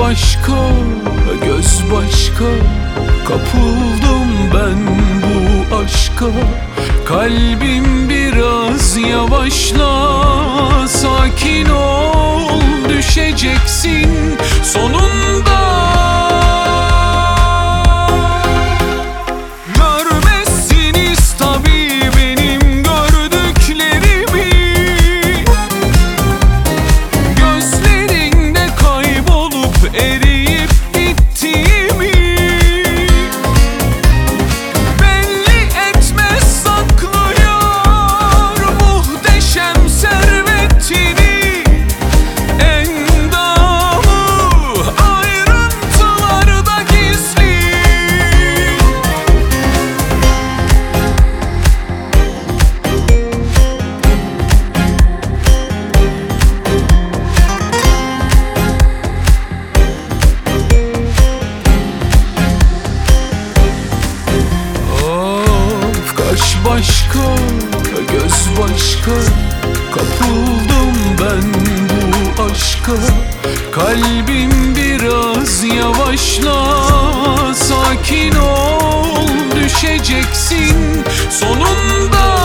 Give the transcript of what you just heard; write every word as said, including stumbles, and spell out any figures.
başka, göz başka. Kapıldım ben bu aşka. Kalbim biraz yavaşla, sakin ol, düşeceksin sonunda. Görmezsiniz tabii benim gördüklerimi. Gözlerinde kaybolup eriyip bittiğimi. Belli etmez, saklıyor muhteşem servetini. Endamı ayrıntılarda gizli. Of, kaş başka, göz başka. Kapıldım ben bu aşka. Kalbim biraz yavaşla, sakin ol, düşeceksin sonunda.